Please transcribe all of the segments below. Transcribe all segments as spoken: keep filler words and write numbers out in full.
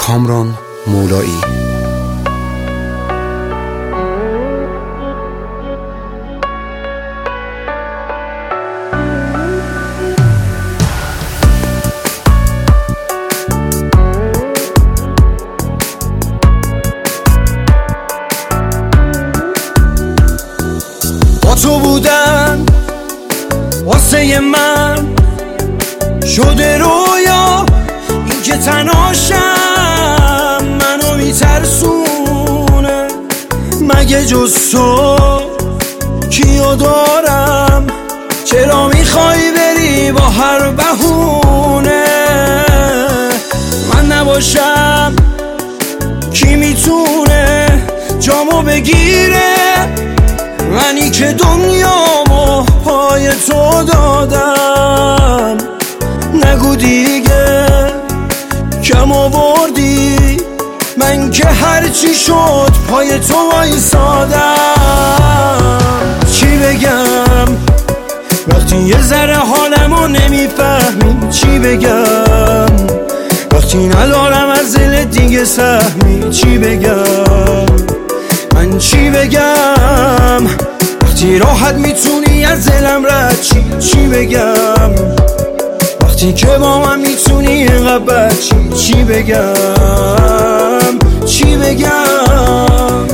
کامران مولایی. با تو بودن واسه من شده رویا، این که تناشم منو میترسونه. مگه جز تو کیو دارم؟ چرا میخوای بری با هر بهونه؟ من نباشم کی میتونه جامو بگیره؟ منی که دنیامو پای تو دادم. نگو دیگه کم آوردی، من که هرچی شد پای تو وایسادم. چی بگم وقتی یه ذره حالمو نمیفهمی؟ چی بگم وقتی ندارم از دل دیگه سهمی؟ چی بگم من چی بگم وقتی راحت میتونی از دلم رد چی؟ چی بگم وقتی که با من میتونی اینقدر بد چی؟ چی بگم چی بگم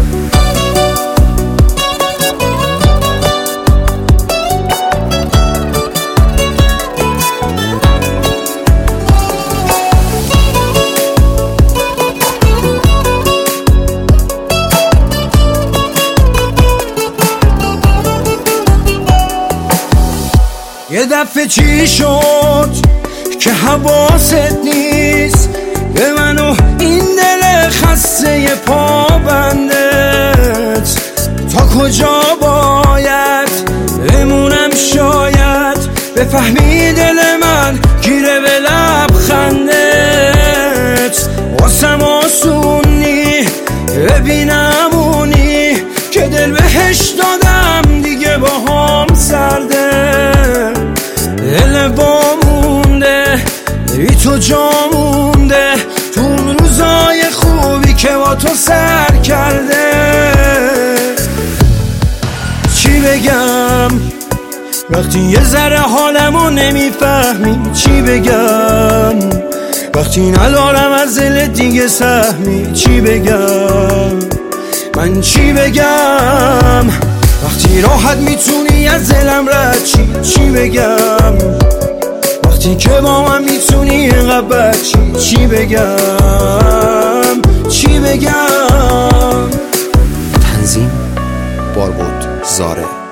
یه دفعه چی شد که حواست نیست به من و این دل خسته پابندت؟ تا کجا باید بمونم شاید بفهمی دل من گیره به لبخندت؟ واسم آسونی ببینمونی که دل بهش دادم دیگه با هم سرده. دل با مونده بی تو جا مونده تو اون روزای خوبی که با تو سر کرده. چی بگم وقتی یه ذره حالمو نمیفهمی؟ چی بگم وقتی ندارم از دل دیگه سهمی؟ چی بگم من چی بگم وقتی راحت میتونی از دلم رد چی؟ چی بگم وقتی که با من میتونی اینقدر بد چی؟ چی بگم چی بگم تنظیم باربود زاره.